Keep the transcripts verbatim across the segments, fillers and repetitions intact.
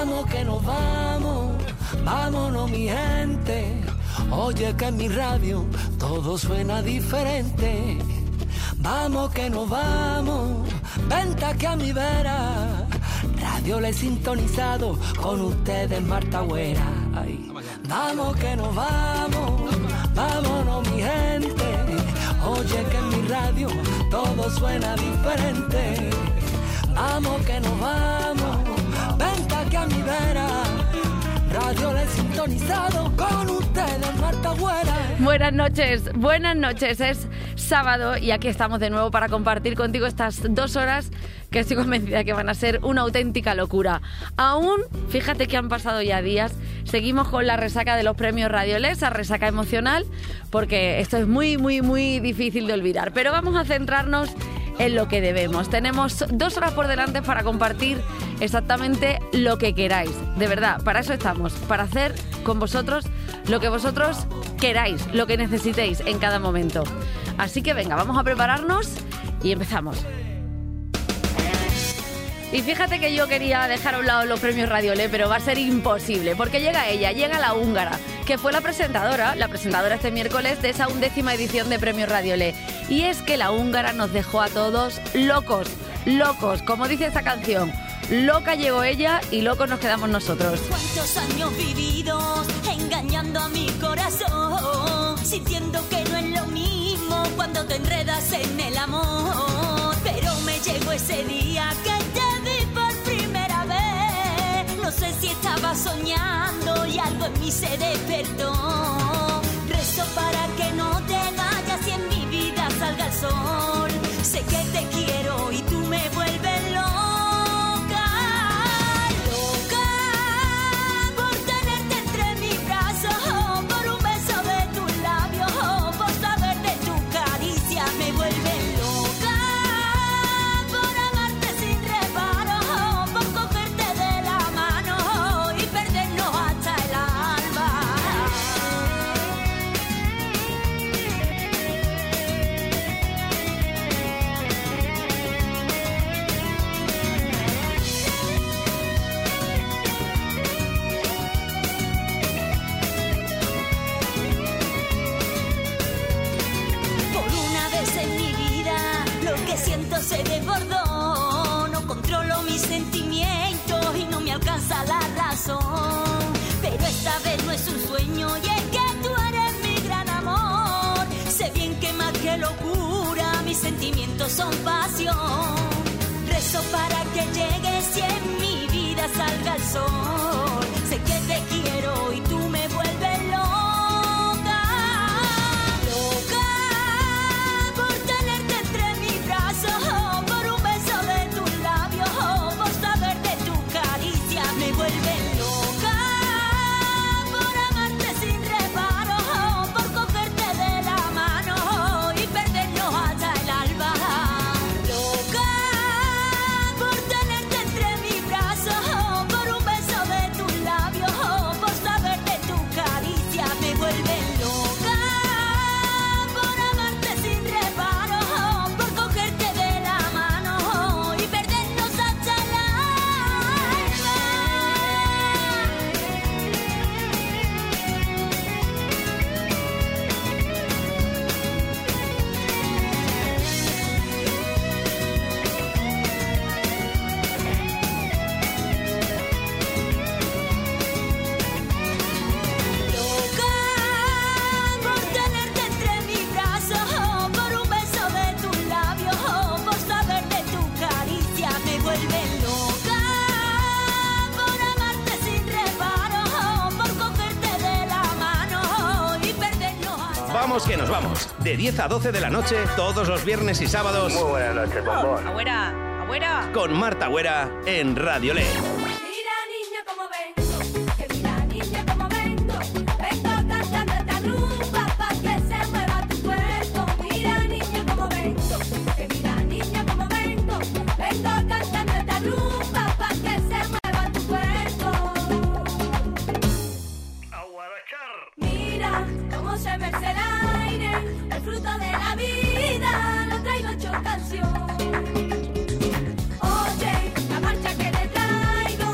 Vamos que nos vamos, vámonos mi gente. Oye que en mi radio todo suena diferente. Vamos que nos vamos, vente aquí a mi vera. Radio le he sintonizado, con ustedes Marta Güera. Ay. Vamos que nos vamos, vámonos mi gente. Oye que en mi radio todo suena diferente. Vamos que nos vamos, vente aquí a mi vera. Radio le he sintonizado, con ustedes Marta Güera. Buenas noches, buenas noches. Es sábado y aquí estamos de nuevo para compartir contigo estas dos horas que estoy convencida que van a ser una auténtica locura. Aún, fíjate que han pasado ya días, seguimos con la resaca de los premios Radiolé, esa resaca emocional, porque esto es muy, muy, muy difícil de olvidar. Pero vamos a centrarnos en lo que debemos. Tenemos dos horas por delante para compartir exactamente lo que queráis. De verdad, para eso estamos, para hacer con vosotros lo que vosotros queráis, lo que necesitéis en cada momento. Así que venga, vamos a prepararnos y empezamos. Y fíjate que yo quería dejar a un lado los premios Radiolé, pero va a ser imposible, porque llega ella, llega la húngara, que fue la presentadora, la presentadora este miércoles de esa undécima edición de premios Radiolé. Y es que la húngara nos dejó a todos locos, locos, como dice esta canción. Loca llegó ella y locos nos quedamos nosotros. ¿Cuántos años vividos engañando a mi corazón? Sintiendo que no es lo mismo cuando te enredas en el amor. Pero me llegó ese día que te vi por primera vez. No sé si estaba soñando y algo en mí se despertó. Rezo para que no te vayas y en mi vida salga el sol. Sé que te quiero y tú me vuelves loca. Se desbordó, no controlo mis sentimientos y no me alcanza la razón. Pero esta vez no es un sueño y es que tú eres mi gran amor. Sé bien que más que locura mis sentimientos son pasión. Rezo para que llegues y en mi vida salga el sol. Sé que te quiero y tú me vuelves loca. Que nos vamos. De diez a doce de la noche, todos los viernes y sábados. Muy buenas noches, bombón. Agüera, agüera. Con Marta Güera en Radiolé. Oye, la marcha que te traigo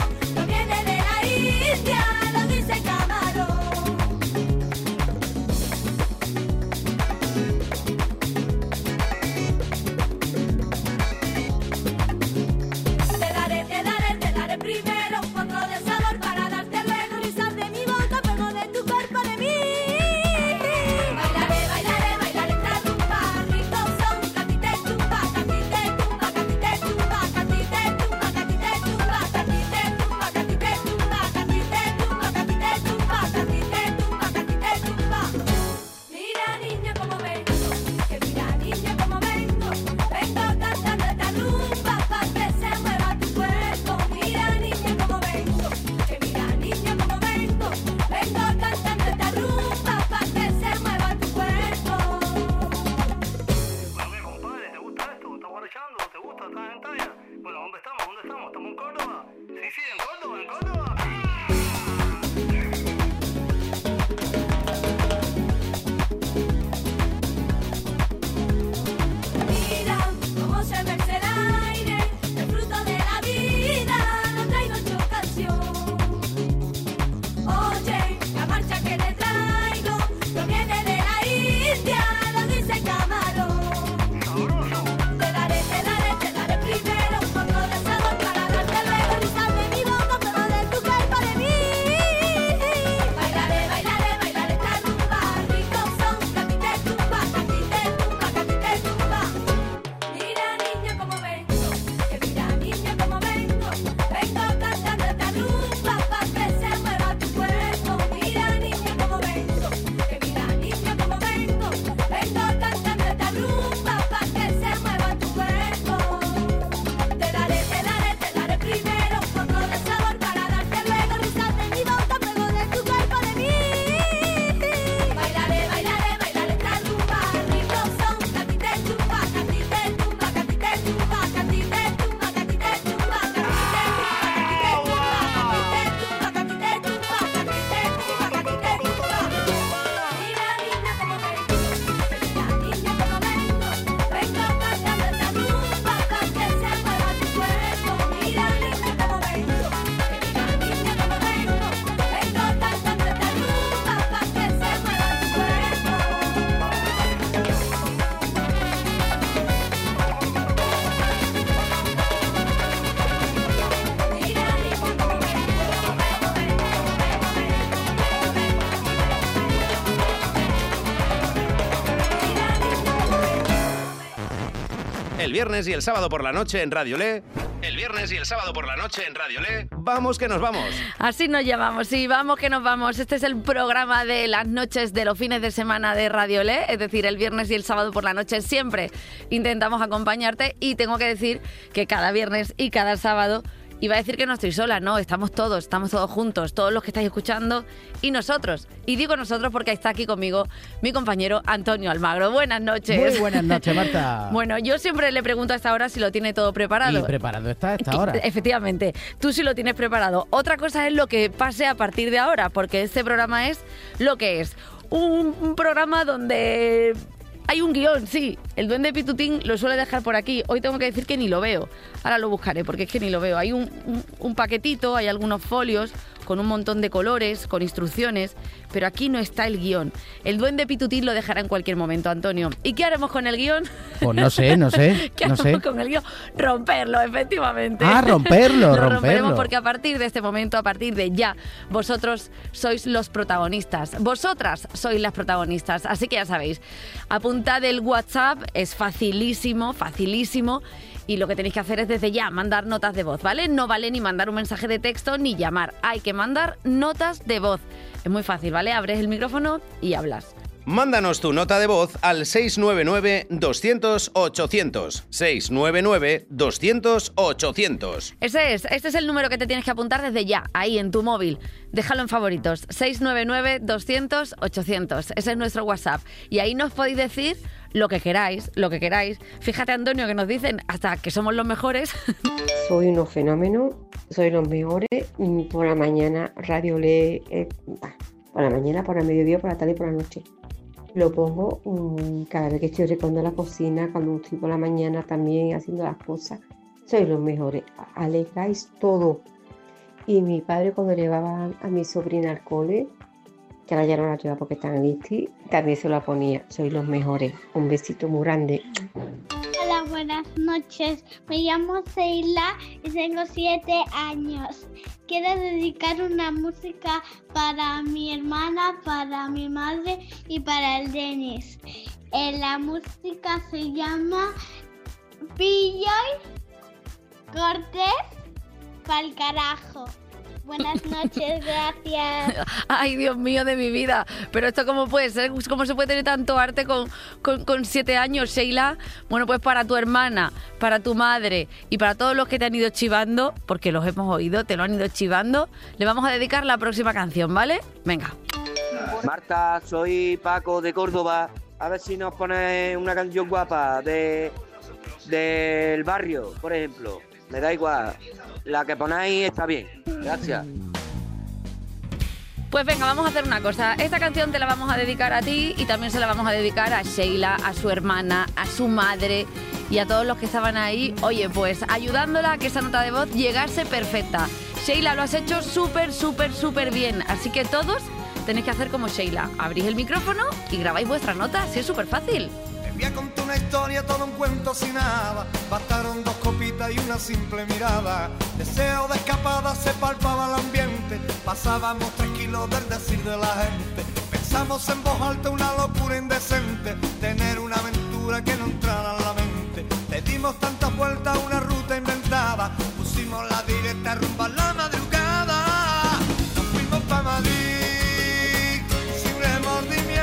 El viernes y el sábado por la noche en Radio Le. El viernes y el sábado por la noche en Radio Le. Vamos que nos vamos. Así nos llamamos, sí, vamos que nos vamos. Este es el programa de las noches de los fines de semana de Radio Le, es decir, el viernes y el sábado por la noche siempre intentamos acompañarte y tengo que decir que cada viernes y cada sábado iba a decir que no estoy sola, no, estamos todos, estamos todos juntos, todos los que estáis escuchando y nosotros. Y digo nosotros porque está aquí conmigo mi compañero Antonio Almagro. Buenas noches. Muy buenas noches, Marta. Bueno, yo siempre le pregunto a esta hora si lo tiene todo preparado. Y preparado está a esta hora. Efectivamente, tú sí lo tienes preparado. Otra cosa es lo que pase a partir de ahora, porque este programa es lo que es. Un, un programa donde hay un guión, sí. El Duende Pitutín lo suele dejar por aquí. Hoy tengo que decir que ni lo veo. Ahora lo buscaré porque es que ni lo veo. Hay un, un, un paquetito, hay algunos folios con un montón de colores, con instrucciones, pero aquí no está el guión. El Duende Pitutín lo dejará en cualquier momento, Antonio. ¿Y qué haremos con el guión? Pues no sé, no sé. ¿Qué no haremos sé. con el guión? Romperlo, efectivamente. Ah, romperlo, Lo romperlo. romperemos porque a partir de este momento, a partir de ya, vosotros sois los protagonistas. Vosotras sois las protagonistas. Así que ya sabéis, apuntad el WhatsApp, es facilísimo, facilísimo. Y lo que tenéis que hacer es desde ya mandar notas de voz, ¿vale? No vale ni mandar un mensaje de texto ni llamar. Hay que mandar notas de voz. Es muy fácil, ¿vale? Abres el micrófono y hablas. Mándanos tu nota de voz al seis nueve nueve, doscientos, ochocientos. seis nueve nueve, doscientos, ochocientos. Ese es, este es el número que te tienes que apuntar desde ya, ahí en tu móvil. Déjalo en favoritos, seis nueve nueve, doscientos, ochocientos. Ese es nuestro WhatsApp. Y ahí nos podéis decir lo que queráis, lo que queráis. Fíjate, Antonio, que nos dicen hasta que somos los mejores. Soy unos fenómenos, soy los mejores. Por la mañana, Radio Le, eh, por la mañana, por el mediodía, por la tarde y por la noche. Lo pongo um, cada vez que estoy recogiendo la cocina, cuando estoy por la mañana también haciendo las cosas. Sois los mejores, alegráis todo. Y mi padre cuando llevaba a mi sobrina al cole, que ahora ya no la lleva porque está en el ISTI, también se la ponía. Sois los mejores. Un besito muy grande. Hola, buenas noches. Me llamo Seila y tengo siete años. Quiero dedicar una música para mi hermana, para mi madre y para el Denis. Eh, la música se llama Pilloy Cortés pa'l carajo. Buenas noches, gracias. Ay, Dios mío de mi vida. Pero esto cómo puede ser, cómo se puede tener tanto arte con, con, con siete años, Sheila. Bueno, pues para tu hermana, para tu madre y para todos los que te han ido chivando, porque los hemos oído, te lo han ido chivando, le vamos a dedicar la próxima canción, ¿vale? Venga. Marta, soy Paco de Córdoba. A ver si nos pones una canción guapa de del barrio, por ejemplo. Me da igual. La que ponáis está bien. Gracias. Pues venga, vamos a hacer una cosa. Esta canción te la vamos a dedicar a ti y también se la vamos a dedicar a Sheila, a su hermana, a su madre y a todos los que estaban ahí. Oye, pues ayudándola a que esa nota de voz llegase perfecta. Sheila, lo has hecho súper, súper, súper bien. Así que todos tenéis que hacer como Sheila. Abrís el micrófono y grabáis vuestra nota. Así es súper fácil. Voy a contar una historia, todo un cuento sin nada. Bastaron dos copitas y una simple mirada. Deseo de escapada, se palpaba el ambiente. Pasábamos tranquilos del decir de la gente. Pensamos en voz alta una locura indecente. Tener una aventura que no entrara en la mente. Le dimos tantas vueltas a una ruta inventada. Pusimos la directa rumba a la madrugada. Nos fuimos pa' Madrid sin remordimiento.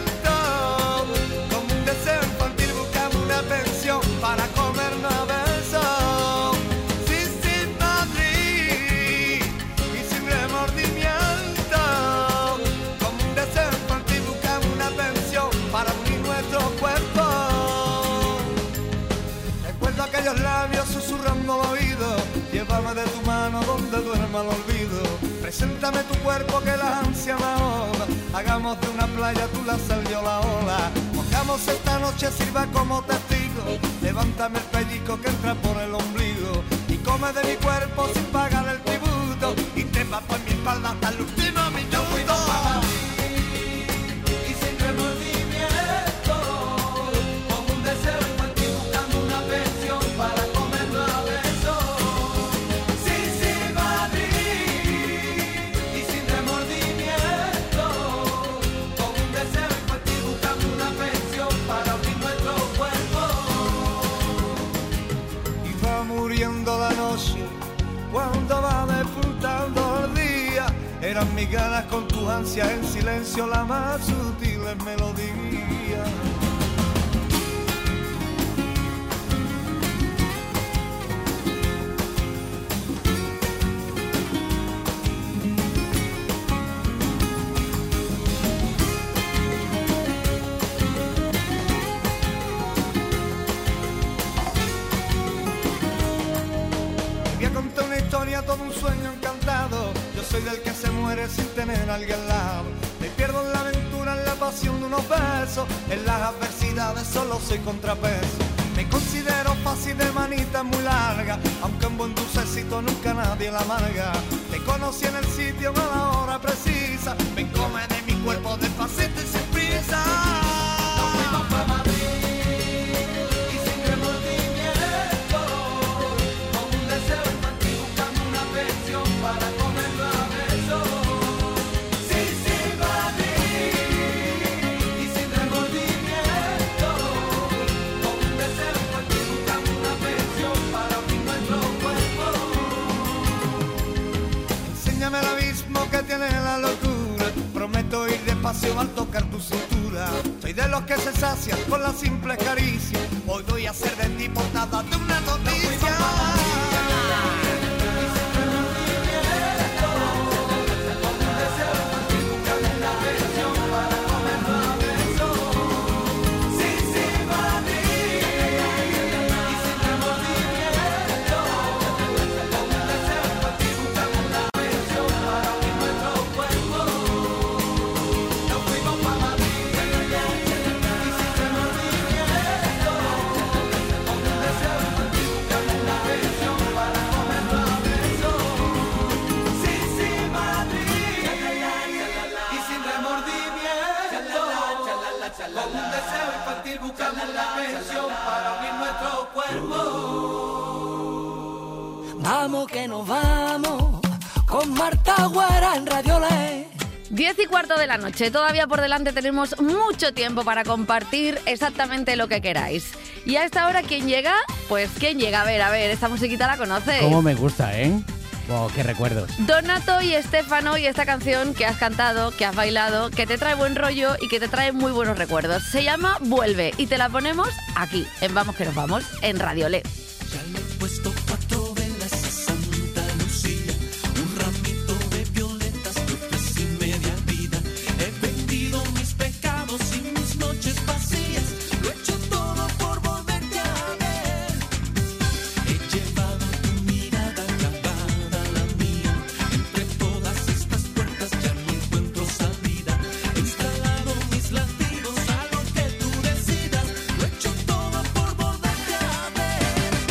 Para comernos a besos, sí, sin Madrid y sin remordimiento, como un deseo infantil buscamos una pensión para unir nuestros cuerpos. Recuerdo aquellos labios susurrando al oído, llévame de tu mano donde duerma el olvido. Preséntame tu cuerpo que la ansia me ahoga, hagamos de una playa tú la sal yo la ola. Mojamos esta noche, sirva como testigo. Levántame el pellizco que entra por el ombligo y come de mi cuerpo sin pagar el tributo y te va por mi espalda hasta el último minuto. Y sin remordimiento, como un deseo infantil buscando una pensión para comernos a besos. Sí, sí, Madrid. Y sin remordimiento, como un deseo infantil buscando una pensión para unir nuestros cuerpos. eran mis ganas con tu ansia, en silencio la más sutil melodía. Todo un sueño encantado, yo soy del que se muere sin tener a alguien al lado. Me pierdo en la aventura, en la pasión de unos besos, en las adversidades solo soy contrapeso. Me considero fácil de manita muy larga, aunque en buen dulcecito nunca nadie la amarga. Te conocí en el sitio a la hora precisa, me come de mi cuerpo despacito y sin prisa. Nos fuimos pa' Madrid. Para comerlo a besos, sí, sin Madrid y sin remordimiento, con un deseo infantil buscando una pensión para unir nuestro cuerpo. Enséñame el abismo que tiene la locura, prometo ir despacio al tocar tu cintura. Soy de los que se sacian con la simple caricia, hoy voy a hacer de ti portada de una noticia. Vamos que nos vamos con Marta Güera en Radio Le. Diez y cuarto de la noche, todavía por delante tenemos mucho tiempo para compartir exactamente lo que queráis. Y a esta hora, ¿quién llega? Pues ¿quién llega? A ver, a ver, esta musiquita la conoces. Cómo me gusta, ¿eh? Wow, qué recuerdos. Donato y Estefano, y esta canción que has cantado, que has bailado, que te trae buen rollo y que te trae muy buenos recuerdos. Se llama Vuelve y te la ponemos aquí, en Vamos que nos vamos, en Radio Le. Ya le he puesto cuatro velas a Santa Lucía, un ramito de violetas, flores y media vida. He vendido mis pecados y mis noches vacías, lo he hecho todo por volverte a ver. He llevado tu mirada clavada a la mía, entre todas estas puertas ya no encuentro salida. He instalado mis latidos a lo que tú decidas, lo he hecho todo por volverte a ver.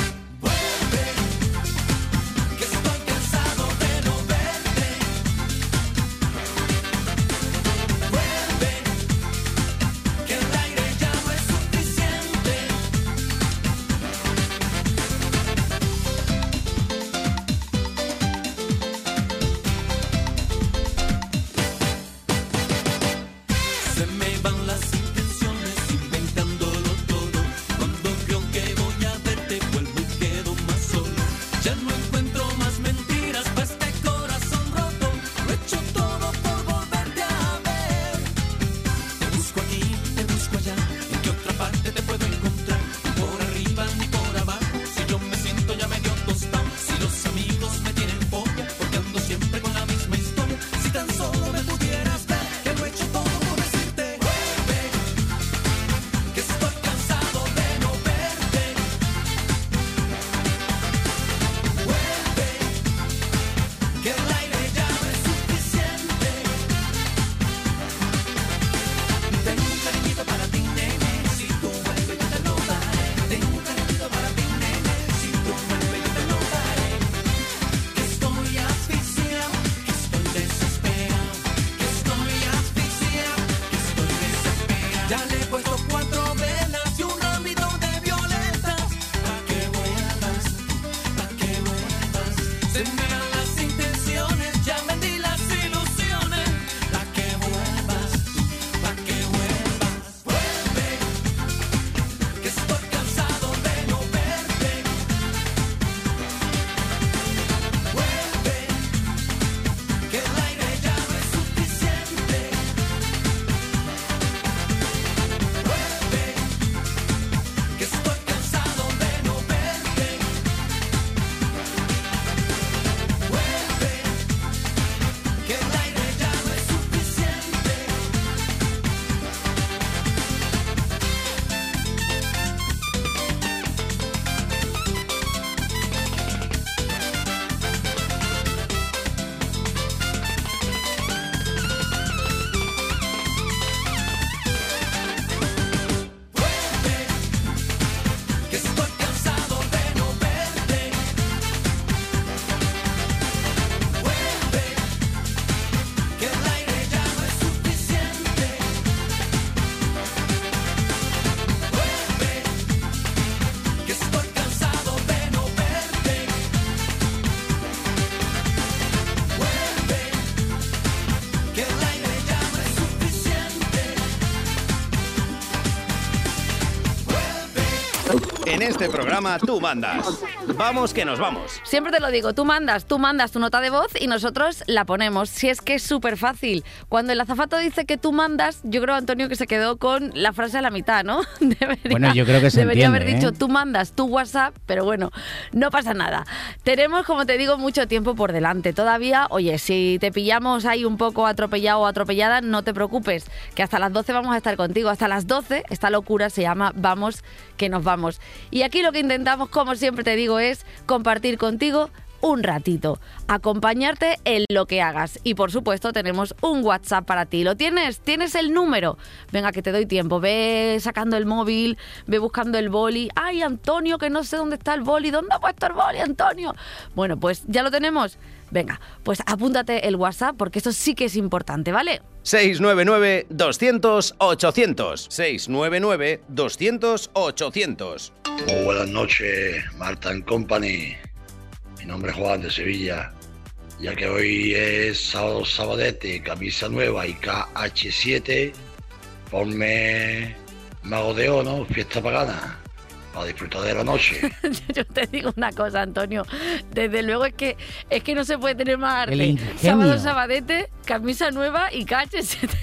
En este programa tú mandas. Vamos que nos vamos. Siempre te lo digo, tú mandas, tú mandas tu nota de voz y nosotros la ponemos. Si es que es súper fácil. Cuando el azafato dice que tú mandas, yo creo, Antonio, que se quedó con la frase a la mitad, ¿no? Debería, bueno, yo creo que se Debería entiende, haber dicho ¿eh? tú mandas, tu WhatsApp, pero bueno, no pasa nada. Tenemos, como te digo, mucho tiempo por delante. Todavía, oye, si te pillamos ahí un poco atropellado o atropellada, no te preocupes, que hasta las doce vamos a estar contigo. Hasta las doce, esta locura se llama Vamos que nos vamos. Y aquí lo que intentamos, como siempre te digo, es compartir contigo un ratito, acompañarte en lo que hagas. Y por supuesto tenemos un WhatsApp para ti. ¿Lo tienes? ¿Tienes el número? Venga, que te doy tiempo. Ve sacando el móvil, ve buscando el boli. ¡Ay, Antonio, que no sé dónde está el boli! ¿Dónde ha puesto el boli, Antonio? Bueno, pues ya lo tenemos. Venga, pues apúntate el WhatsApp porque eso sí que es importante, ¿vale? seis nueve nueve, doscientos, ochocientos. seis nueve nueve, doscientos, ochocientos. Muy buenas noches, Marta and Company. Mi nombre es Juan de Sevilla. Ya que hoy es sábado sabadete, camisa nueva y K H siete, ponme Mago de Ono, fiesta pagana, para disfrutar de la noche. Yo te digo una cosa, Antonio. Desde luego es que es que no se puede tener más El arte. ingenio. Sábado sabadete, camisa nueva y K H siete.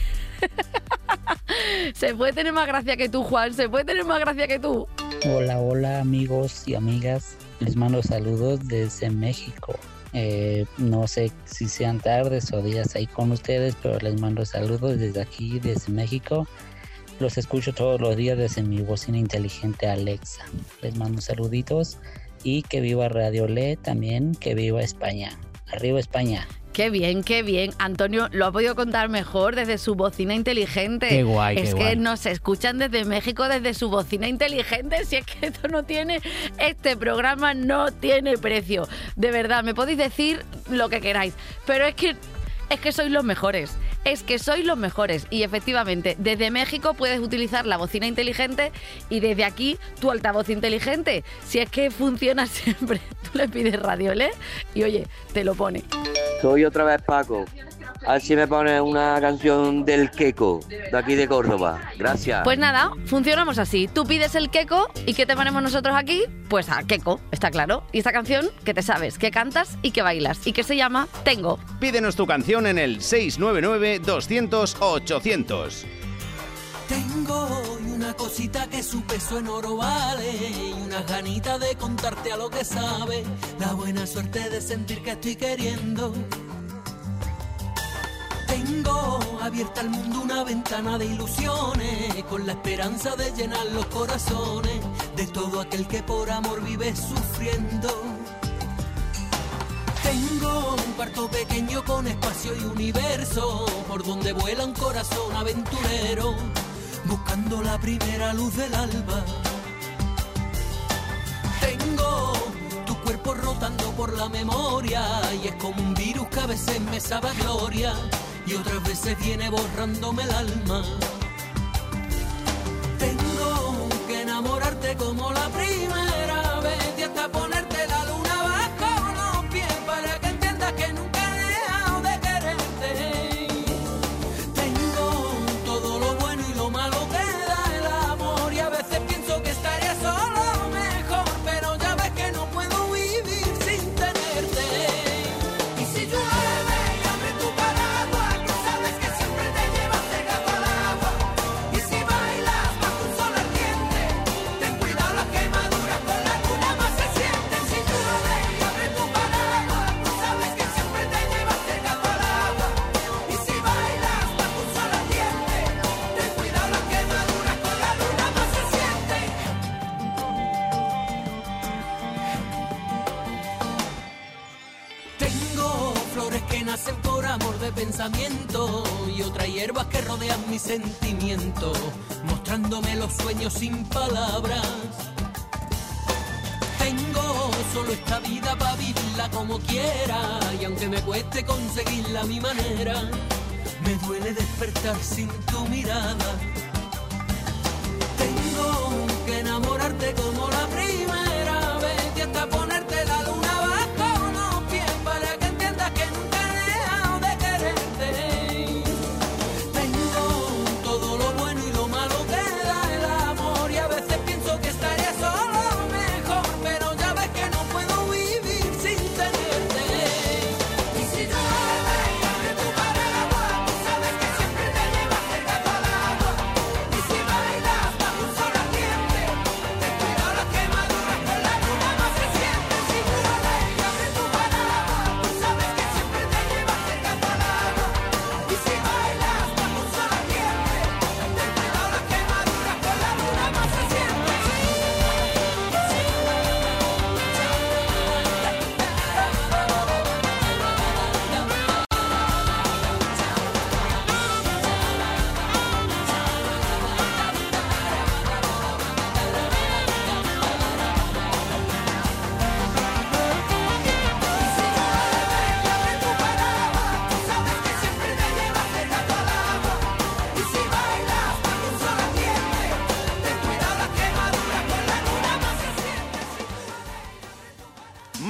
Se puede tener más gracia que tú, Juan. Se puede tener más gracia que tú. Hola, hola amigos y amigas. Les mando saludos desde México. Eh, no sé si sean tardes o días ahí con ustedes, pero les mando saludos desde aquí, desde México. Los escucho todos los días desde mi bocina inteligente Alexa. Les mando saluditos y que viva Radio Le, también que viva España. Arriba España. Qué bien, qué bien. Antonio lo ha podido contar mejor desde su bocina inteligente. Qué guay, Es qué que guay. nos escuchan desde México desde su bocina inteligente. Si es que esto no tiene, este programa no tiene precio. De verdad, me podéis decir lo que queráis, pero es que es que sois los mejores. Es que sois los mejores. Y efectivamente, desde México puedes utilizar la bocina inteligente y desde aquí tu altavoz inteligente. Si es que funciona siempre. Tú le pides Radio Le y oye, te lo pone. Soy otra vez Paco. A ver si me pones una canción del Queco, de aquí de Córdoba. Gracias. Pues nada, funcionamos así. Tú pides el Queco y ¿qué te ponemos nosotros aquí? Pues a Queco, está claro. Y esta canción que te sabes, que cantas y que bailas y que se llama Tengo. Pídenos tu canción en el seis nueve nueve, doscientos, ochocientos. Tengo una cosita que su peso en oro vale y unas ganitas de contarte a lo que sabe, la buena suerte de sentir que estoy queriendo. Tengo abierta al mundo una ventana de ilusiones, con la esperanza de llenar los corazones de todo aquel que por amor vive sufriendo. Tengo un cuarto pequeño con espacio y universo, por donde vuela un corazón aventurero, buscando la primera luz del alba. Tengo tu cuerpo rotando por la memoria y es como un virus que a veces me sabe a gloria y otras veces viene borrándome el alma. Tengo que enamorarte como la primera vez y hasta ponerte la luna bajo los pies para que entiendas que nunca he dejado de quererte. Tengo todo lo bueno y lo malo que da el amor y a veces pienso que estaría solo mejor, pero ya ves que no puedo vivir sin tenerte. Y si llueve y abre tu paraguas, que sabes que siempre te llevas pegado al agua. Y si bailas bajo un sol ardiente, ten cuidado, las quemaduras con la luna más se sienten. Si llueve y abre tu paraguas, tú sabes que siempre te llevas pegado al agua. Y si bailas bajo un sol ardiente, ten cuidado, las quemaduras con la luna más se sienten. Tengo flores que nacen por amor de pensamiento y otras hierbas que rodean mi sentimiento, mostrándome los sueños sin palabras. Tengo solo esta vida para vivirla como quiera y aunque me cueste conseguirla a mi manera, me duele despertar sin tu mirada. Tengo que enamorarte como la primera vez y hasta ponerte la luna bajo los pies para que entiendas que nunca he dejado de quererte. Tengo todo lo bueno y lo malo que da el amor y a veces pienso que estaría solo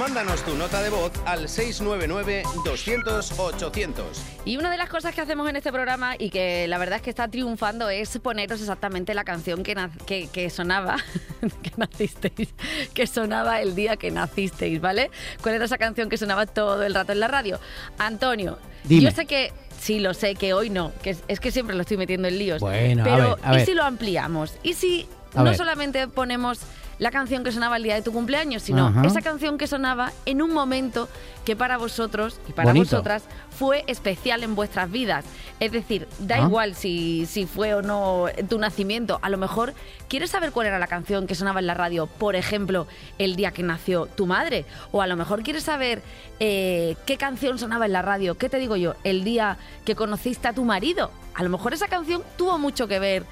Mándanos tu nota de voz al seis nueve nueve, doscientos, ochocientos. Y una de las cosas que hacemos en este programa y que la verdad es que está triunfando es poneros exactamente la canción que, na- que, que sonaba, que nacisteis, que sonaba el día que nacisteis, ¿vale? ¿Cuál era esa canción que sonaba todo el rato en la radio? Antonio, Dime. yo sé que... Sí, lo sé, que hoy no, que es, es que siempre lo estoy metiendo en líos. Bueno, a pero ver, a ¿y ver. si lo ampliamos? ¿Y si A no ver. solamente ponemos la canción que sonaba el día de tu cumpleaños, sino Ajá. esa canción que sonaba en un momento que para vosotros y para Bonito. vosotras fue especial en vuestras vidas? Es decir, da Ah. igual si, si fue o no tu nacimiento. A lo mejor quieres saber cuál era la canción que sonaba en la radio, por ejemplo, el día que nació tu madre. O a lo mejor quieres saber eh, qué canción sonaba en la radio, ¿qué te digo yo? El día que conociste a tu marido. A lo mejor esa canción tuvo mucho que ver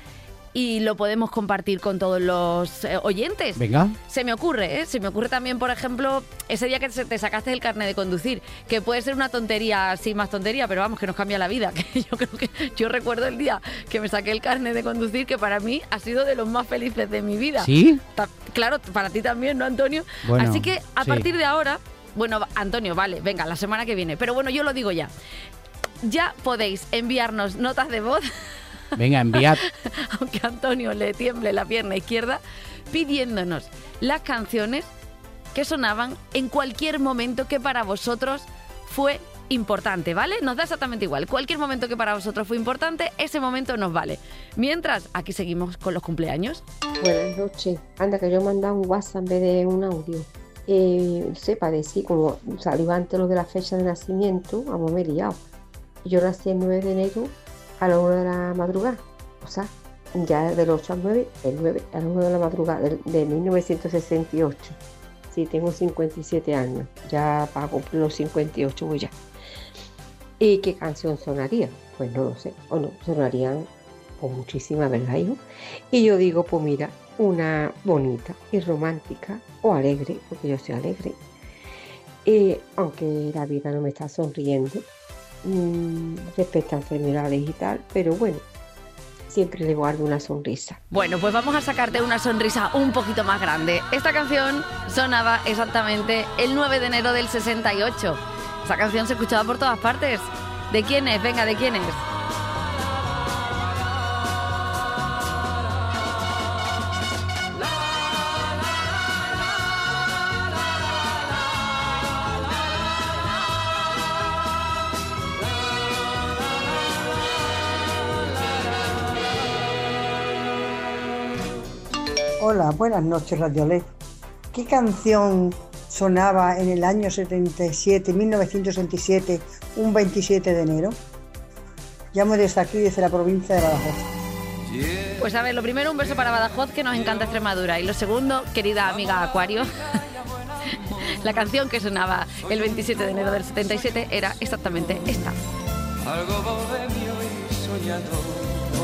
y lo podemos compartir con todos los eh, oyentes. Venga. Se me ocurre, ¿eh? Se me ocurre también, por ejemplo, ese día que se- te sacaste el carnet de conducir, que puede ser una tontería, sí, más tontería, pero vamos, que nos cambia la vida. Que yo creo que yo recuerdo el día que me saqué el carnet de conducir, que para mí ha sido de los más felices de mi vida. ¿Sí? Ta- Claro, para ti también, ¿no, Antonio? Bueno, Así que a sí. partir de ahora, bueno, Antonio, vale, venga, la semana que viene, pero bueno, yo lo digo ya. Ya podéis enviarnos notas de voz, Venga, enviad. aunque a Antonio le tiemble la pierna izquierda, pidiéndonos las canciones que sonaban en cualquier momento que para vosotros fue importante, ¿vale? Nos da exactamente igual. Cualquier momento que para vosotros fue importante, ese momento nos vale. Mientras, aquí seguimos con los cumpleaños. Buenas noches. Anda, que yo he mandado un WhatsApp en vez de un audio. Eh, no sé, para decir, como salió antes lo de la fecha de nacimiento, vamos, me he liado. Yo nací el nueve de enero a la una de la madrugada. O sea, ya del ocho al nueve, el nueve a la una de la madrugada, de, de mil novecientos sesenta y ocho. Sí, tengo cincuenta y siete años. Ya para cumplir los cincuenta y ocho voy ya. ¿Y qué canción sonaría? Pues no lo sé. O no, sonarían pues, muchísimas, ¿verdad, hijo? Y yo digo, pues mira, una bonita y romántica o alegre, porque yo soy alegre. Y aunque la vida no me está sonriendo mmm, respecto a enfermedades y tal, pero bueno, siempre le guardo una sonrisa. Bueno, pues vamos a sacarte una sonrisa un poquito más grande. Esta canción sonaba exactamente el nueve de enero del sesenta y ocho. Esa canción se escuchaba por todas partes. ¿De quién es? Venga, ¿de quién es? Hola, buenas noches, Radiolet. ¿Qué canción sonaba en el año setenta y siete, mil novecientos setenta y siete, un veintisiete de enero? Llamo desde aquí, desde la provincia de Badajoz. Pues a ver, lo primero, un beso para Badajoz, que nos encanta Extremadura. Y lo segundo, querida amiga Acuario, la canción que sonaba el veintisiete de enero del setenta y siete era exactamente esta. Algo bohemio y soñador.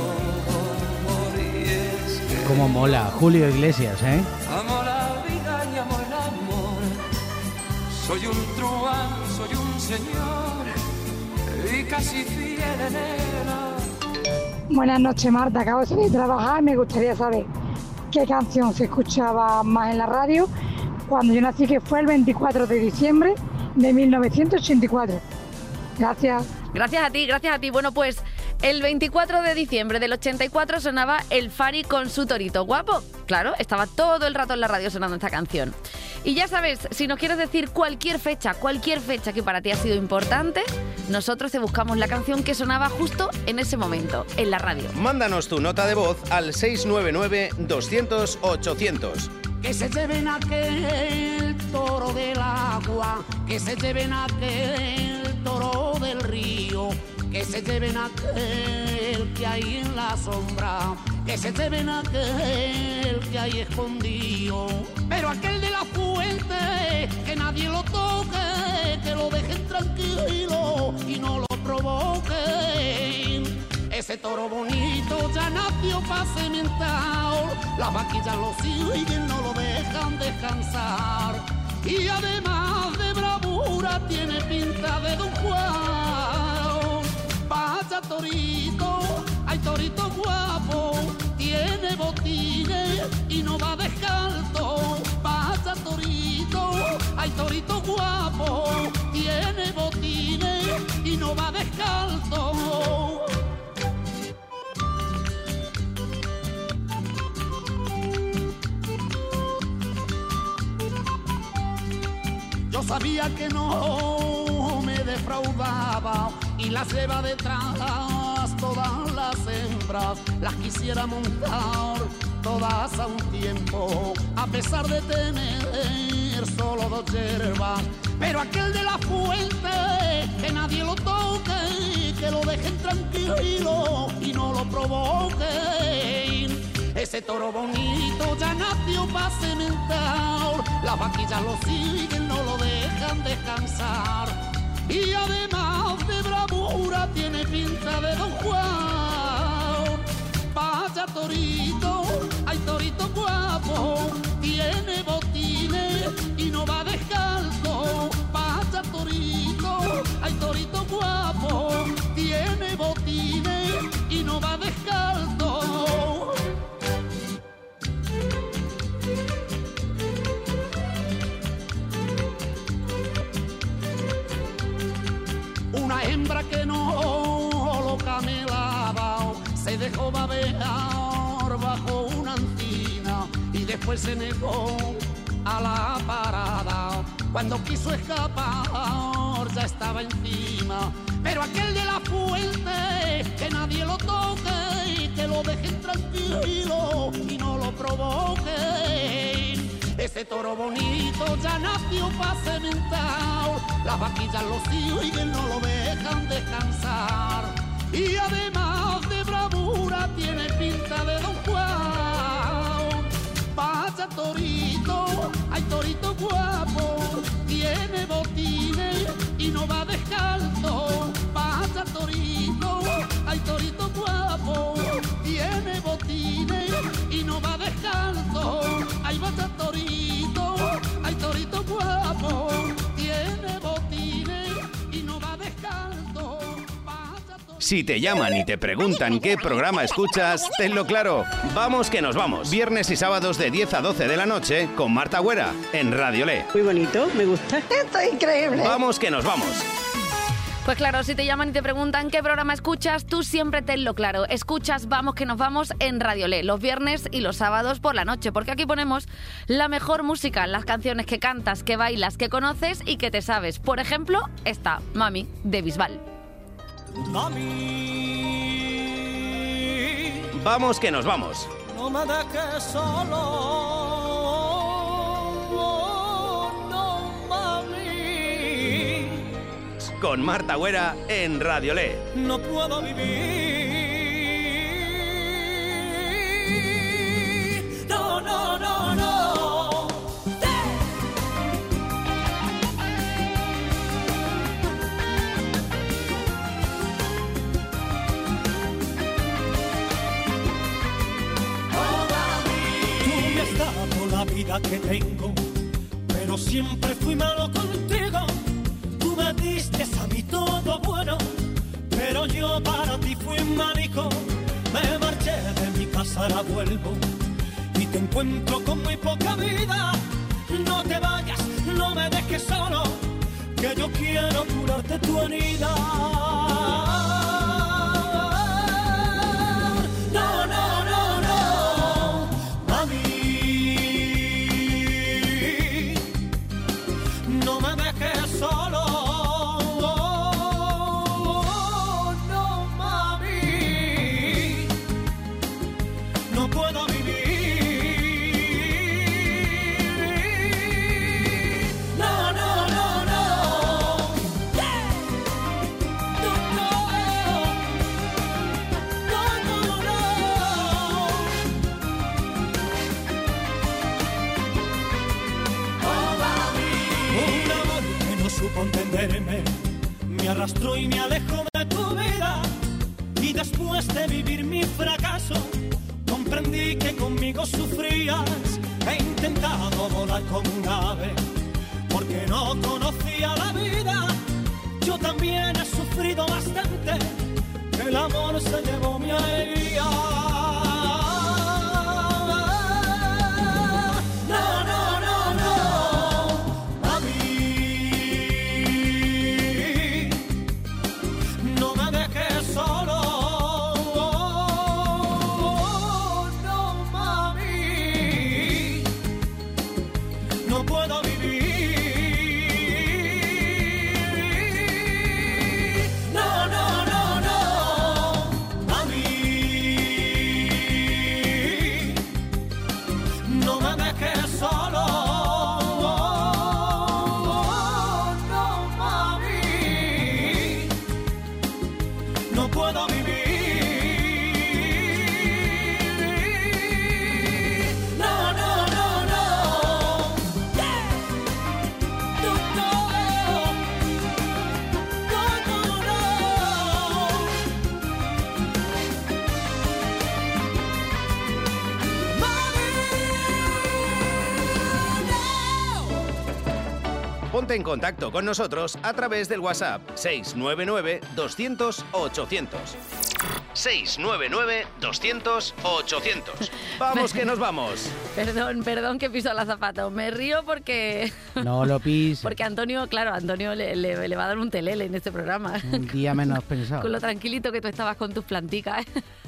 Y es que Cómo mola. Julio Iglesias, ¿eh? amo la vida y amo el amor. Soy un truán, soy un señor y casi fiel en el amor. Buenas noches, Marta. Acabo de salir de trabajar. Me gustaría saber qué canción se escuchaba más en la radio cuando yo nací, que fue el veinticuatro de diciembre de mil novecientos ochenta y cuatro. Gracias. Gracias a ti, gracias a ti. Bueno, pues el veinticuatro de diciembre del ochenta y cuatro sonaba El Fari con su torito guapo. Claro, estaba todo el rato en la radio sonando esta canción. Y ya sabes, si nos quieres decir cualquier fecha, cualquier fecha que para ti ha sido importante, nosotros te buscamos la canción que sonaba justo en ese momento, en la radio. Mándanos tu nota de voz al seis nueve nueve, doscientos, ochocientos. Que se lleven aquel toro del agua, que se lleven aquel toro del río, que se lleven aquel que hay en la sombra, que se lleven aquel que hay escondido. Pero aquel de la fuente, que nadie lo toque, que lo dejen tranquilo y no lo provoquen. Ese toro bonito ya nació pacimentado, las vaquillas lo siguen, no lo dejan descansar. Y además de bravura tiene pinta de Don Juan. Vaya torito, ay torito guapo, tiene botines y no va descalzo. Vaya torito, ay torito guapo. no va descalzo. Yo sabía que no me defraudaba y las lleva detrás todas las hembras, las quisiera montar todas a un tiempo, a pesar de tener solo dos hierbas. Pero aquel de la fuente, que nadie lo toque, que lo dejen tranquilo y no lo provoquen. Ese toro bonito ya nació pa' cementar, las vaquillas lo siguen, no lo dejan descansar. Y además de bravura tiene pinta de Don Juan. Vaya torito, ay torito guapo, tiene botines y no va descalzo. Vaya torito, ay torito guapo, tiene botines y no va descalzo. Una hembra que no lo camelaba se dejó babear bajo una encina y después se negó a la parada. Cuando quiso escapar ya estaba encima. Pero aquel de la fuente, que nadie lo toque, que lo dejen tranquilo y no lo provoquen. Ese toro bonito ya nació pa' cementar, las vaquillas lo siguen, no lo dejan descansar. Y además de bravura tiene pinta de Don Juan. Vaya torito, ay torito guapo, tiene botines y no va descalzo. Vaya torito, ay torito guapo, tiene botines y no va descalzo. Ay vaya torito, ay torito guapo, tiene botines y no va descalzo. Si te llaman y te preguntan qué programa escuchas, tenlo claro. Vamos que nos vamos. Viernes y sábados de diez a doce de la noche con Marta Güera en Radio Le. Muy bonito, me gusta. Esto es increíble. Vamos que nos vamos. Pues claro, si te llaman y te preguntan qué programa escuchas, tú siempre tenlo claro. Escuchas Vamos que nos vamos en Radio Le, los viernes y los sábados por la noche, porque aquí ponemos la mejor música, las canciones que cantas, que bailas, que conoces y que te sabes. Por ejemplo, esta, Mami, de Bisbal. Mami, vamos que nos vamos. No me dejes solo, no mami. Con Marta Güera en Radio Le. No puedo vivir. No, no, no, no. La vida que tengo, pero siempre fui malo contigo. Tú me diste a mí todo bueno, pero yo para ti fui mágico. Me marché de mi casa, ahora vuelvo y te encuentro con muy poca vida. No te vayas, no me dejes solo, que yo quiero curarte tu herida. No, no, no, no, mami. No me dejes solo, no mami, no puedo vivir. No, no, no, no, yeah. No, no, no, no, no. Oh, mami. Un amor que no supo entenderme, me arrastró y me alejó de tu vida. Y después de vivir mi fracaso, comprendí que conmigo sufrías. He intentado volar como un ave, porque no conocía la vida. Yo también he sufrido bastante, que el amor se llevó mi alegría. No, no, no, no, mami. puedo vivir. No, no, no, no. Yeah. No, no. No, no, no. Ponte en contacto con nosotros a través del WhatsApp seis nueve nueve, doscientos, ochocientos. seis nueve nueve, doscientos, ochocientos. Vamos que nos vamos. Perdón, perdón que piso la zapata. Me río porque... No lo pises. Porque Antonio, claro, a Antonio le, le, le va a dar un telele en este programa. Un día menos pensado. Con lo tranquilito que tú estabas con tus planticas.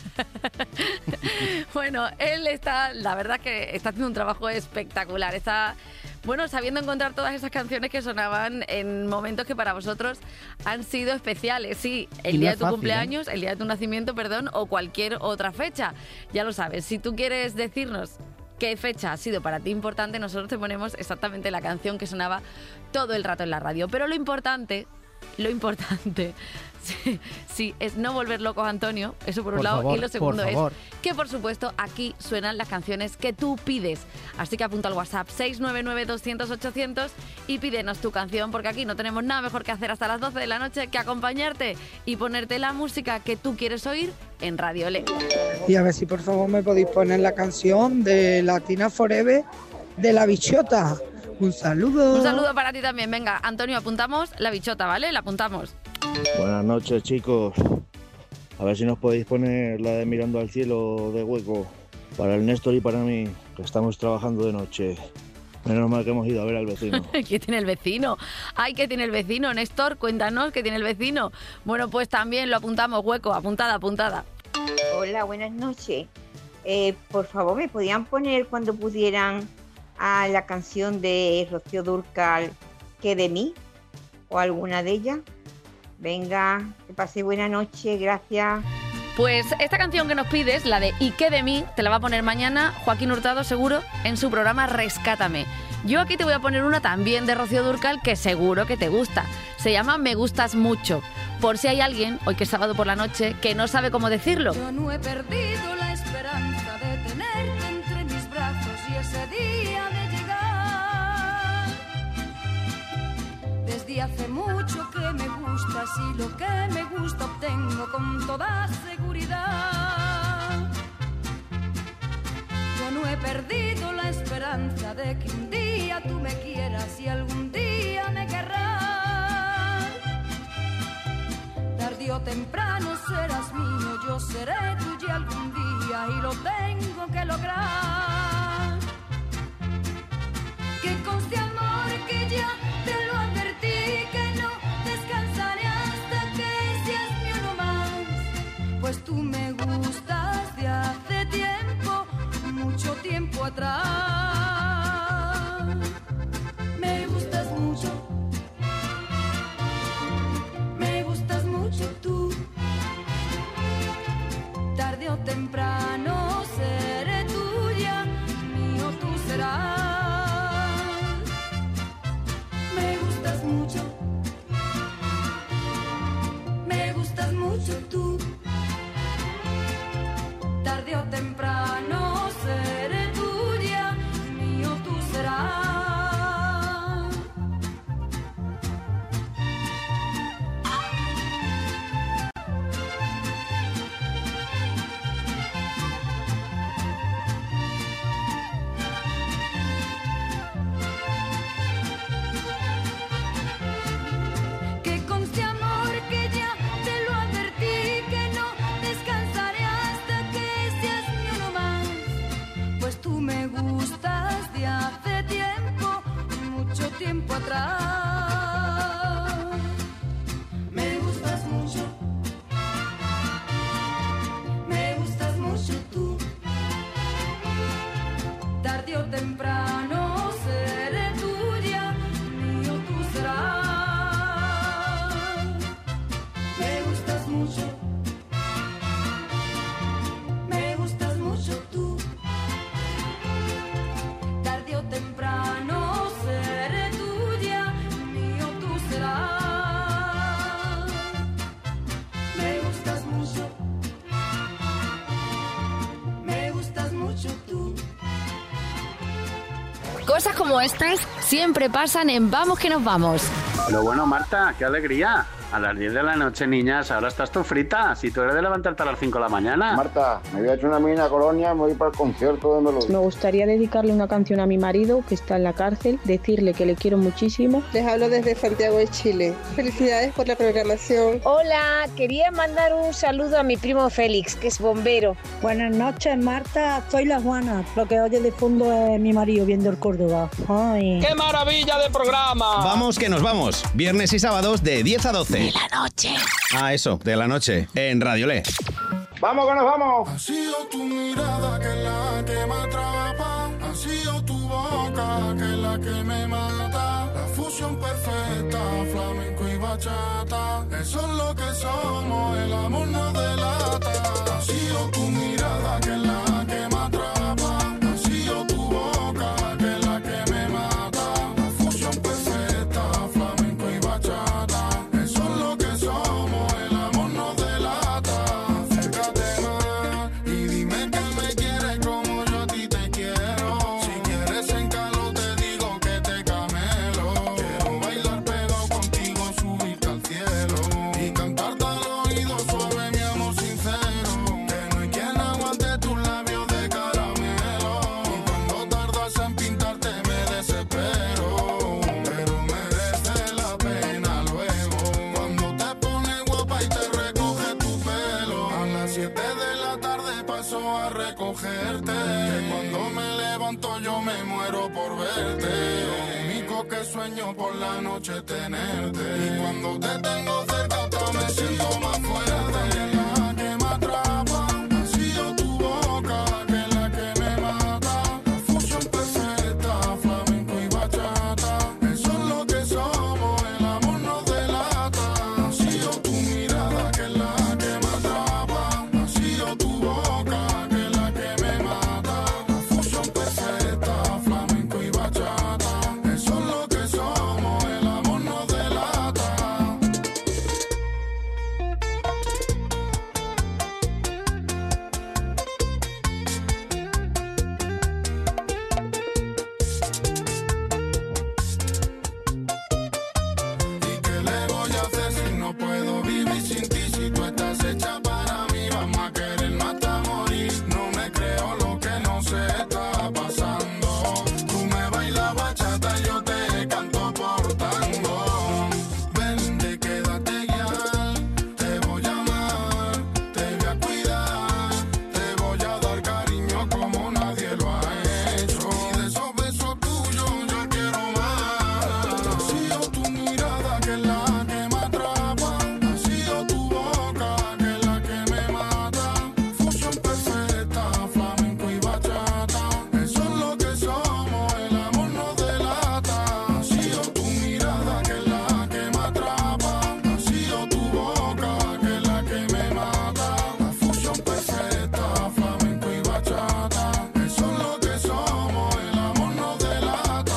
Bueno, él está, la verdad que está haciendo un trabajo espectacular. Está, bueno, sabiendo encontrar todas esas canciones que sonaban en momentos que para vosotros han sido especiales. Sí, el Y no día es de tu fácil, cumpleaños, el día de tu nacimiento, perdón, o cualquier otra fecha. Ya lo sabes, si tú quieres decirnos qué fecha ha sido para ti importante, nosotros te ponemos exactamente la canción que sonaba todo el rato en la radio. Pero lo importante, lo importante, sí, sí, es no volver loco a Antonio, eso por un Por lado, favor, y lo segundo por es favor. que por supuesto aquí suenan las canciones que tú pides. Así que apunta al WhatsApp seis nueve nueve, doscientos, ochocientos y pídenos tu canción, porque aquí no tenemos nada mejor que hacer hasta las doce de la noche que acompañarte y ponerte la música que tú quieres oír en Radio Le. Y a ver si por favor me podéis poner la canción de Latina Forever de La Bichota. Un saludo. Un saludo para ti también. Venga, Antonio, apuntamos La Bichota, ¿vale? La apuntamos. Buenas noches, chicos. A ver si nos podéis poner la de Mirando al Cielo de Hueco para el Néstor y para mí, que estamos trabajando de noche. Menos mal que hemos ido a ver al vecino. ¿Qué tiene el vecino? Ay, ¿qué tiene el vecino? Néstor, cuéntanos qué tiene el vecino. Bueno, pues también lo apuntamos, Hueco, apuntada, apuntada. Hola, buenas noches. Eh, por favor, ¿me podían poner cuando pudieran a la canción de Rocío Dúrcal, ¿Qué de mí? O alguna de ellas. Venga, que pase buena noche, gracias. Pues esta canción que nos pides, la de ¿Y qué de mí?, te la va a poner mañana Joaquín Hurtado, seguro, en su programa Rescátame. Yo aquí te voy a poner una también de Rocío Dúrcal que seguro que te gusta. Se llama Me gustas mucho. Por si hay alguien, hoy que es sábado por la noche, que no sabe cómo decirlo. Yo no he perdido la esperanza de tenerte entre mis brazos y ese día de llegar. Desde hace mucho que me gustas y lo que me gusta obtengo con toda seguridad. Yo no he perdido la esperanza de que un día tú me quieras y algún día me querrás. Tarde o temprano serás mío, yo seré tuya algún día y lo tengo que lograr. Que conste amor que ya te lo advertí, que no descansaré hasta que seas mío no más. Pues tú me gustas de hace tiempo, mucho tiempo atrás. Me gustas mucho. Me gustas mucho tú. Tarde o temprano seré tuya, mío tú serás. Me gustas mucho. Me gustas mucho tú. Tarde o temprano seré tuya, mío tú serás. Que conste amor que ya te lo advertí, que no descansaré hasta que seas mío no Cosas como estas siempre pasan en Vamos que nos vamos. Pero bueno, Marta, qué alegría. A las diez de la noche, niñas, ahora estás tú frita. Si tú eres de levantarte a las cinco de la mañana. Marta, me voy a echar una mina colonia, me voy para el concierto de Melodía. Me gustaría dedicarle una canción a mi marido, que está en la cárcel, decirle que le quiero muchísimo. Les hablo desde Santiago de Chile. Felicidades por la programación. Hola, quería mandar un saludo a mi primo Félix, que es bombero. Buenas noches, Marta. Soy la Juana. Lo que oye de fondo es mi marido viendo el Córdoba. Ay. ¡Qué maravilla de programa! Vamos que nos vamos. Viernes y sábados de diez a doce. De la noche. Ah, eso, de la noche, en Radio Le. ¡Vamos que nos vamos! Ha sido tu mirada que es la que me atrapa. Ha sido tu boca que es la que me mata. La fusión perfecta, flamenco y bachata. Eso es lo que somos, el amor nos delata. Ha sido tu mirada que es la que me atrapa. Ha sido tu boca que es la que me mata. La fusión perfecta, flamenco y bachata. Eso es lo que somos, el amor nos delata. Acércate más y dime que me quieres como yo a ti te quiero. Si quieres en calor te digo que te camelo. Quiero bailar pegado contigo, subirte al cielo y cantarte al oído suave mi amor sincero. Que no hay quien aguante tus labios de caramelo. Y cuando tardas en pintarte me desespero. Pero merece la pena luego cuando te pones guapa y te recoge tu pelo. A las siete de la tarde paso a recogerte. Que cuando me levanto yo me muero por verte. Lo único que sueño por la noche es tenerte. Y cuando te tengo cerca hasta me siento más fuerte. La que me atrapa ha sido tu boca que es la que me mata. La fusión perfecta, flamenco y bachata. Eso es lo que somos, el amor nos delata. Ha sido tu mirada que es la que me atrapa. Ha sido tu boca que es la que me mata. La fusión perfecta, flamenco y bachata. Eso es lo que somos, el amor nos delata. ¿Y qué le voy a hacer si no puedo vivir sin ti? Si tú estás hecha para mí, vamos a querer hasta morir. No me creo lo que no se está pasando. Tú me bailas bachata, yo te canto por tango. Vente, quédate ya, te voy a amar, te voy a cuidar, te voy a dar cariño como nadie lo ha hecho. Y de esos besos tuyos yo quiero más. Ha sido tu mirada que es la que me atrapa. Ha sido tu boca que es la que me mata. Fusión perfecta, flamenco y bachata. Eso es lo que somos, el amor nos delata. Ha sido tu mirada que es la que me atrapa. Ha sido tu boca que es la que me mata. La fusión perfecta, flamenco y bachata. Eso es lo que somos, el amor nos delata.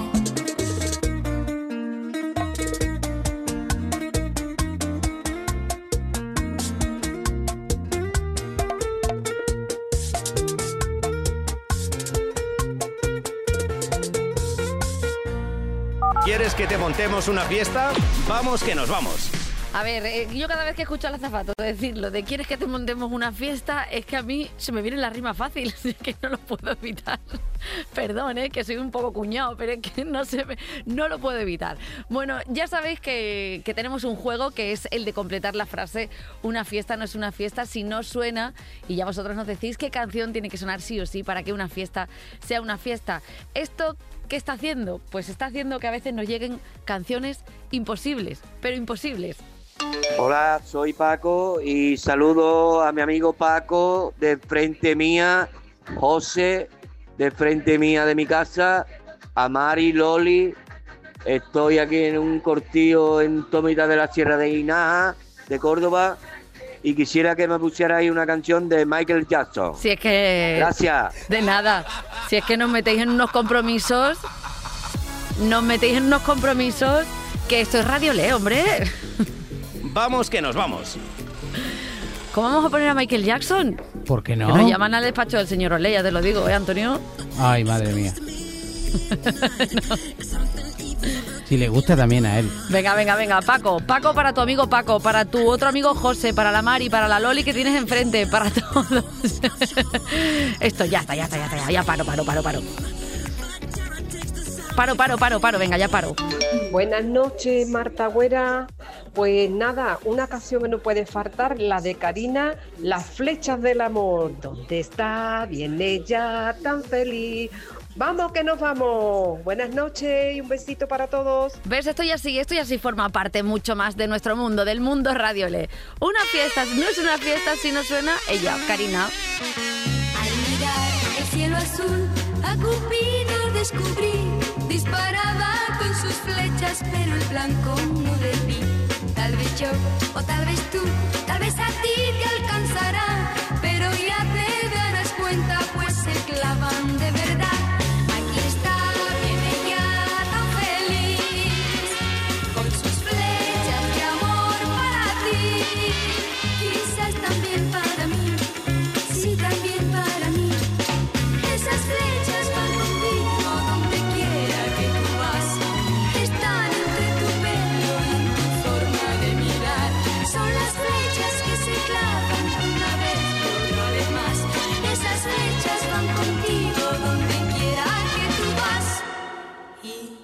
¿Quieres que te montemos una fiesta? Vamos que nos vamos. A ver, eh, yo cada vez que escucho al azafato decirlo de ¿quieres que te montemos una fiesta? Es que a mí se me viene la rima fácil, es que no lo puedo evitar. Perdón, eh, que soy un poco cuñado, pero es que no, se me, no lo puedo evitar. Bueno, ya sabéis que, que tenemos un juego que es el de completar la frase una fiesta no es una fiesta si no suena, y ya vosotros nos decís qué canción tiene que sonar sí o sí para que una fiesta sea una fiesta. Esto, ¿qué está haciendo? Pues está haciendo que a veces nos lleguen canciones imposibles, pero imposibles. Hola, soy Paco y saludo a mi amigo Paco de frente mía, José de frente mía de mi casa, a Mari, Loli. Estoy aquí en un cortillo en Tomita de la Sierra de Hinaja, de Córdoba, y quisiera que me pusierais una canción de Michael Jackson. Si es que... Gracias. De nada. Si es que nos metéis en unos compromisos, nos metéis en unos compromisos, que esto es Radio Le, hombre. Vamos que nos vamos. ¿Cómo vamos a poner a Michael Jackson? ¿Por qué no? Que nos llaman al despacho del señor Olé, ya te lo digo, ¿eh, Antonio? Ay, madre mía. No. Si le gusta también a él. Venga, venga, venga, Paco. Paco para tu amigo Paco, para tu otro amigo José, para la Mari, para la Loli que tienes enfrente, para todos. Esto, ya está, ya está, ya está, ya, ya paro, paro, paro, paro. Paro, paro, paro, paro, venga, ya paro. Buenas noches, Marta Güera. Pues nada, una canción que no puede faltar, la de Karina, Las flechas del amor. ¿Dónde está? Viene ya tan feliz. Vamos que nos vamos. Buenas noches y un besito para todos. ¿Ves? Esto ya sí, esto ya sí forma parte mucho más de nuestro mundo, del mundo Radio Le. Una fiesta, no es una fiesta si no suena ella, Karina. Al mirar el cielo azul, a Cupido descubrí. Disparaba con sus flechas, pero el blanco no le vi. Tal vez yo, o tal vez tú, tal vez a ti te alcanzará. Pero ya te darás cuenta, pues se clavan de verdad. Aquí está, viene ya tan feliz, con sus flechas de amor para ti. Quizás también para mí, sí, también para mí. Esas flechas van contigo donde quiera que tú vas. Están entre tu pelo y en tu forma de mirar. Son las flechas que se clavan una vez y otra vez más. Esas flechas van contigo donde quiera que tú vas. Y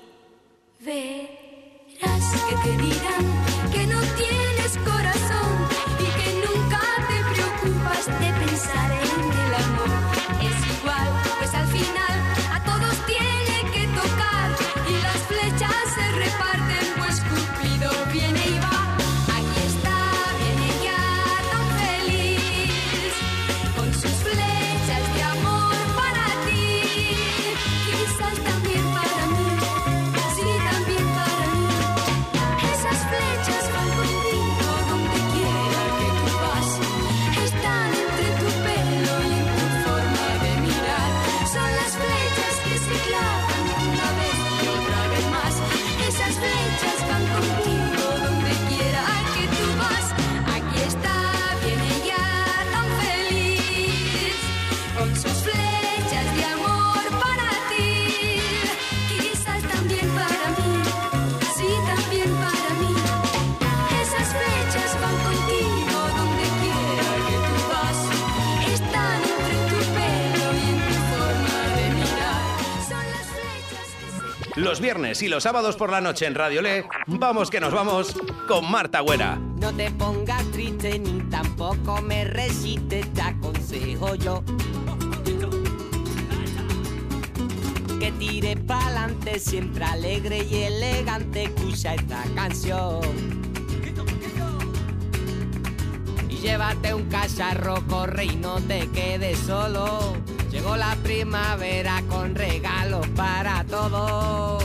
verás que te dirán que no tienes corazón y que nunca te preocupas de pensar en el amor. Es igual, pues al final a todos tiene que tocar y las flechas se reparten, pues Cupido viene y va. Aquí está, viene ya tan feliz, con sus flechas de amor para ti. Quizás también para mí, sí, también para mí. Esas flechas van contigo donde quiera que tú vas. Están entre tu pelo y en tu forma de mirar. Son las flechas que se clavan una vez y otra vez más. Esas flechas van contigo donde quiera que tú vas. Aquí está, viene ya tan feliz, con sus flechas de amor para ti. Quizás también para mí, sí, también para mí. Esas flechas van contigo donde quiera que tú vas. Están entre tu pelo y en tu forma de mirar. Son las flechas que se... Los viernes y los sábados por la noche en Radio Le, vamos que nos vamos con Marta Güera. No te pongas triste ni tampoco me resistes, te aconsejo yo que tires pa'lante, siempre alegre y elegante, escucha esta canción. Y llévate un cacharro, corre y no te quedes solo. Llegó la primavera con regalos para todos.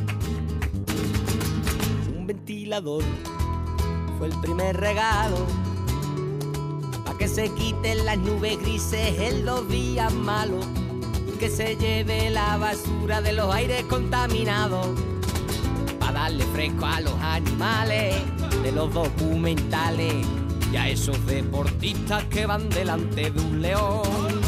Un ventilador fue el primer regalo, pa' que se quiten las nubes grises en los días malos, que se lleve la basura de los aires contaminados, pa' darle fresco a los animales de los documentales y a esos deportistas que van delante de un león.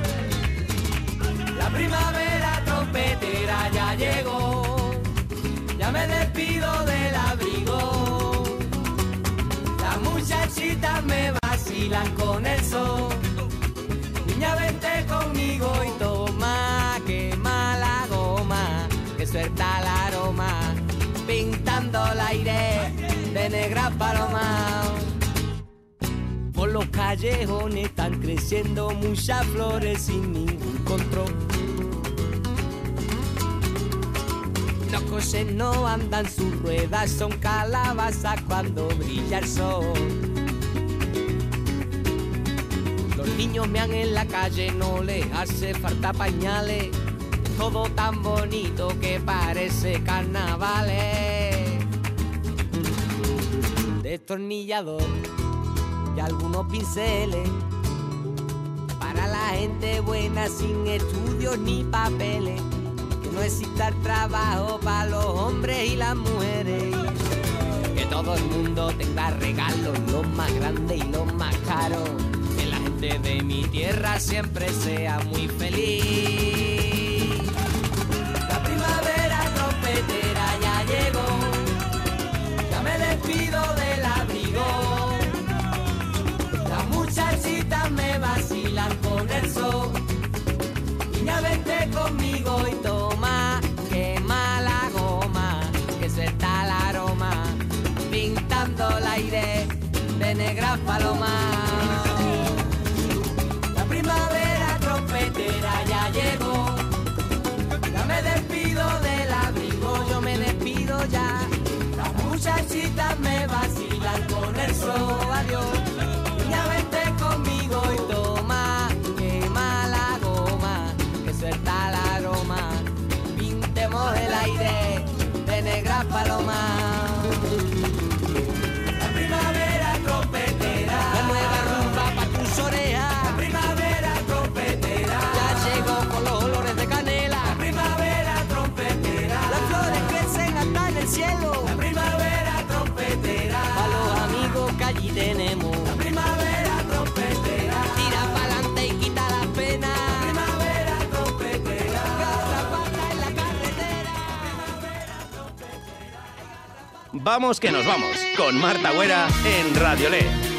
La primavera trompetera ya llegó, ya me despido del abrigo. Las muchachitas me vacilan con el sol. Niña, vente conmigo y toma, quema la goma, que suelta el aroma, pintando el aire de negras palomas. Por los callejones están creciendo muchas flores sin ningún control. Los coches no andan, sus ruedas son calabazas cuando brilla el sol. Los niños mean en la calle, no les hace falta pañales, todo tan bonito que parece carnavales. Destornillador y algunos pinceles para la gente buena sin estudios ni papeles, que no exista el trabajo para los hombres y las mujeres, que todo el mundo tenga regalos, los más grandes y los más caros, que la gente de mi tierra siempre sea muy feliz. La vacilan con el sol. Niña, vente conmigo y toma, quema la goma, que suelta el aroma, pintando el aire de negras palomas. La primavera trompetera ya llegó, ya me despido del abrigo, yo me despido ya. Las muchachitas me vacilan con el sol, adiós. Niña, vente conmigo y toma, quema la goma, que suelta el aroma, pintemos el aire de negras palomas. La primavera trompetera, la nueva rumba pa' tus orejas. La primavera trompetera, ya llegó con los olores de canela. La primavera trompetera, las flores crecen hasta en el cielo. La primavera trompetera, a los amigos que allí tenemos. La primavera trompetera, tira pa'lante y quita las penas. La primavera trompetera, garrapata en la carretera. Vamos que nos vamos, con Marta Güera en Radiolé.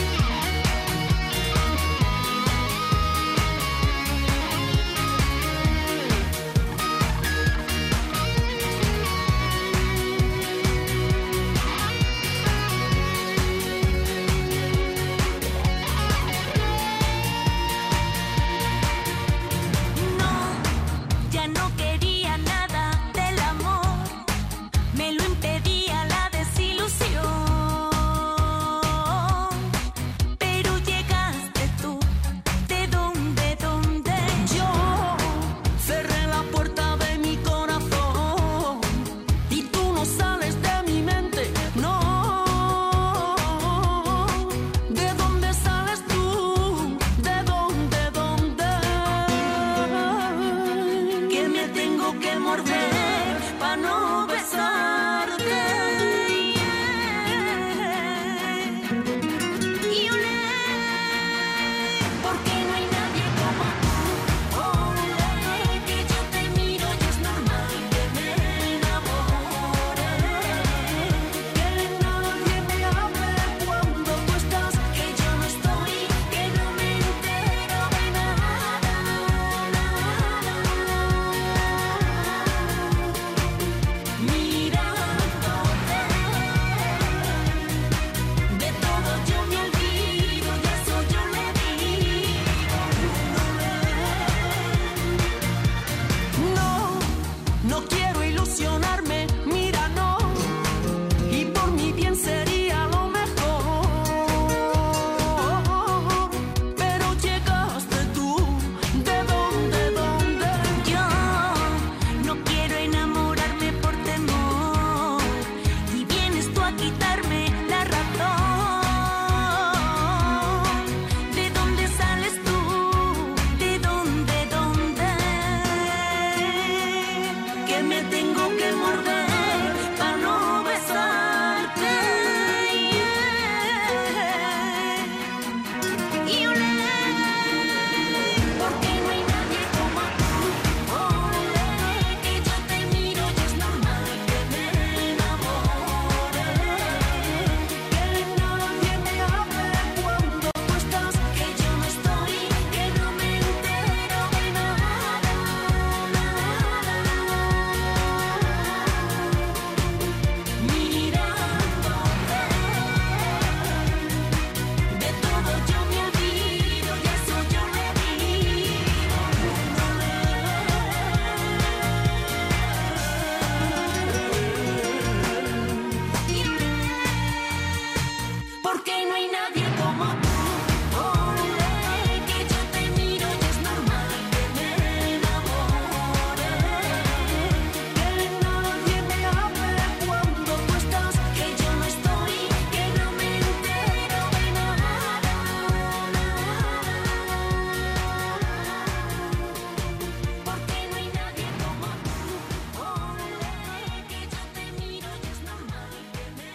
Ya no quería nada del amor, me lo impedía la desilusión. Pero llegaste tú, ¿de dónde, dónde? Yo cerré la puerta de mi corazón y tú no sales de mi mente, no. ¿De dónde sales tú? ¿De dónde, dónde? Que me tengo que morder para no besarte y oler, porque no hay nadie como tú. Oler, que yo te miro y es normal que me enamore. Que nadie me hable cuando tú estás, que yo no estoy, que no me entero de nada. Mirándote, de todo yo me olvido, y eso yo le digo. No, no quiero ilusionarme, mira, no, y por mi bien sería lo mejor. Pero llegaste tú, ¿de dónde, dónde? Yo no quiero enamorarme por temor, y vienes tú a quitarme la razón. ¿De dónde sales tú? ¿De dónde, dónde? Que me tengo que morder para no besarte y oler, porque no hay nadie como tú. Oler, que yo te miro y es normal que me enamore. Que nadie me hable cuando tú estás, que yo no estoy, que no me entero de nada. Mirándote, de todo yo me olvido, y eso yo le digo. Porque no hay nadie como tú. Oler, que yo te miro y es normal que me enamore. Que nadie me hable cuando tú estás, que yo no estoy, que no me entero de nada. Porque no hay nadie como tú. Oler, que yo te miro y es normal que me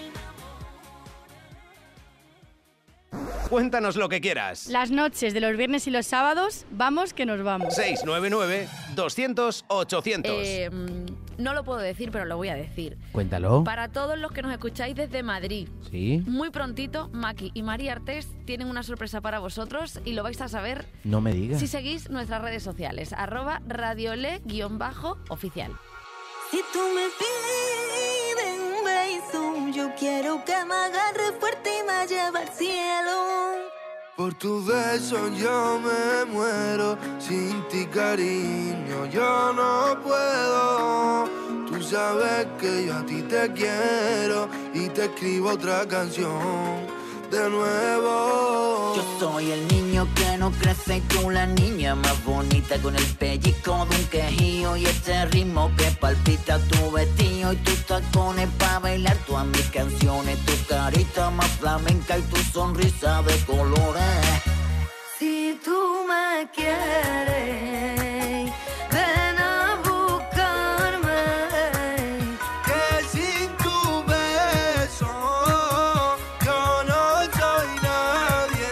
Cuéntanos lo que quieras. Las noches de los viernes y los sábados, vamos que nos vamos. seis nueve nueve, doscientos, ochocientos. Eh, no lo puedo decir, pero lo voy a decir. Cuéntalo. Para todos los que nos escucháis desde Madrid, Sí. muy prontito, Maki y María Artés tienen una sorpresa para vosotros y lo vais a saber No me digas. si seguís nuestras redes sociales, arroba radiole-oficial. Si tú me pides un beso, yo quiero que me agarre fuerte y me lleve al cielo. Por tu beso yo me muero, sin ti cariño yo no puedo. Tú sabes que yo a ti te quiero y te escribo otra canción de nuevo. Yo soy el niño que no crece y tú la niña más bonita, con el pellizco de un quejío y este ritmo que palpita tu vestido y tus tacones para bailar todas mis canciones, tu carita más flamenca y tu sonrisa de colores. Si tú me quieres, ven a buscarme. Que sin tu beso yo no soy nadie.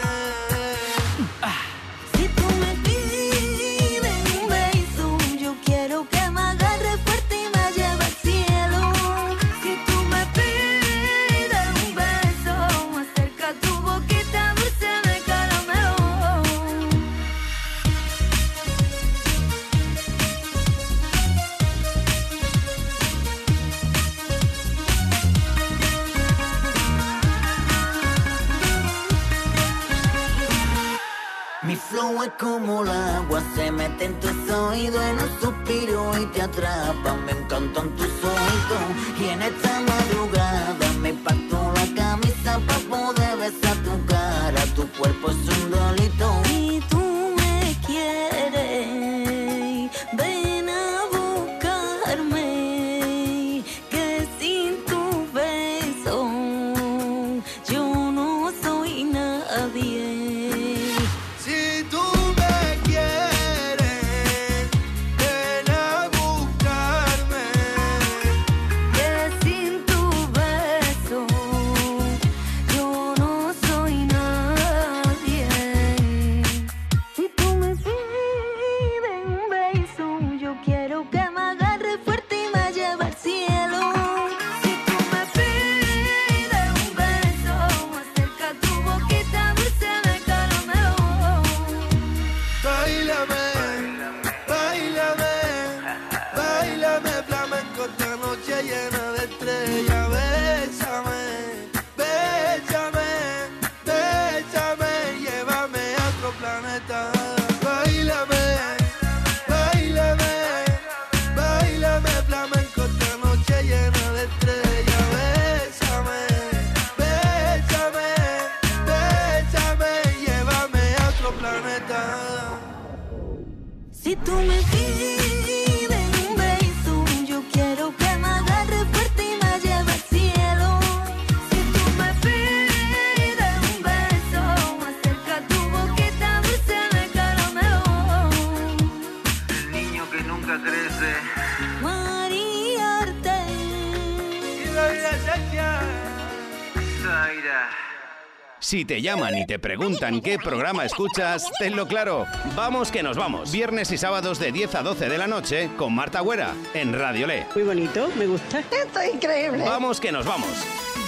Si tú me pides un beso, yo quiero que me agarre fuerte y me lleve al cielo. Si tú me pides un beso, acerca tu boquita dulce de caramelo. Mi flow es como el agua, se mete en tus oídos en un suspiro y te atrapa, me encantan tus oídos. Y en esta madrugada me parto la camisa para poder besar tu cara, tu cuerpo es un delito. Si tú me quieres, ven a buscarme, que sin tu beso yo no soy nadie. Si tú me quieres, ven a buscarme. Que sin tu beso yo no soy nadie. Si tú me pides un beso, yo quiero que me agarre fuerte y me lleve al cielo. Si tú me pides un beso, acerca tu boquita dulce de caramelo. Báilame, báilame, báilame flamenco esta noche llena de estrellas. Bésame, bésame, bésame, llévame a otro planeta. Báilame, báilame, báilame flamenco esta noche llena de estrellas. Bésame, bésame, bésame, llévame a otro planeta. Si tú me pides un beso, yo quiero que me agarre fuerte y me lleve al cielo. Si tú me pides un beso, acerca tu boquita dulce de caramelo. El niño que nunca crece. María Artés. Y la vida seca. Zaira. Si te llaman y te preguntan qué programa escuchas, tenlo claro. Vamos que nos vamos. Viernes y sábados de diez a doce de la noche con Marta Güera en Radio Le. Muy bonito, me gusta. Esto es increíble. Vamos que nos vamos.